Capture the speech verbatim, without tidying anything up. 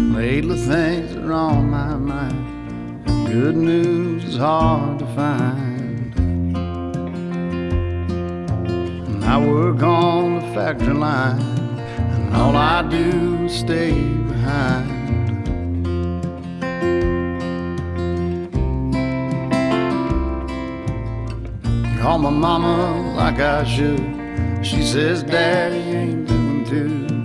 Lately things are on my mind. Good news is hard to find. And I work on the factory line, and all I do is stay behind. Call my mama like I should. She says Daddy ain't doing too